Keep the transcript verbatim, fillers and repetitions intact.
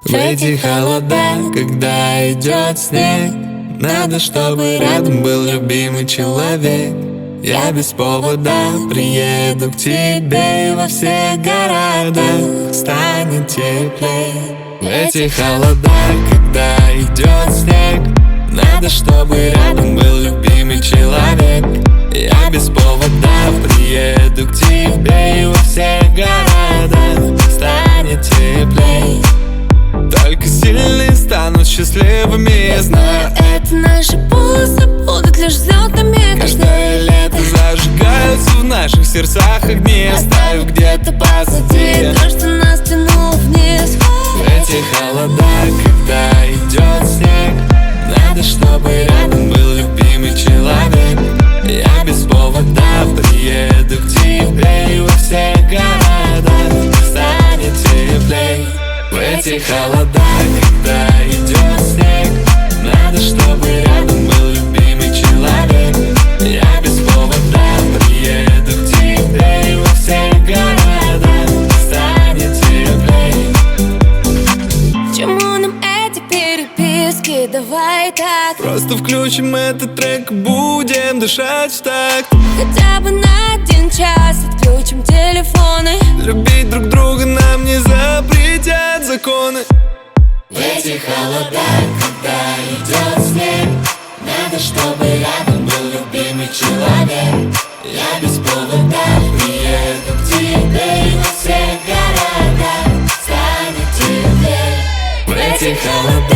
В эти холода, когда идет снег, надо, чтобы рядом был любимый человек. Я без повода приеду к тебе, и во всех городах станет теплее. В эти холода, когда идет снег, надо, чтобы рядом был любимый человек. Я без повода приеду к тебе, и во всех городах станет теплей. Только сильные станут счастливыми, я знаю. Это наши полосы будут лишь взлетными. Каждое лето зажигаются в наших сердцах огни, оставив где-то позади то, что нас тянуло вниз. В эти холода, когда идет снег, надо, чтобы рядом был любимый человек. Я без повода приеду к тебе, и во всех городах станет теплей. В эти холода, когда идет снег, надо, чтобы рядом был любимый человек. Я без повода приеду к тебе, и во всех городах станет теплей. К чему нам эти переписки? Давай так, Просто включим этот трек, будем дышать в такт. хотя бы на один час отключим телефоны. Любить друг друга нам не запретят законы. В эти холода, когда идет снег, надо, чтобы рядом был любимый человек. Я без повода приеду к тебе, и во всех городах станет теплее. В эти холода,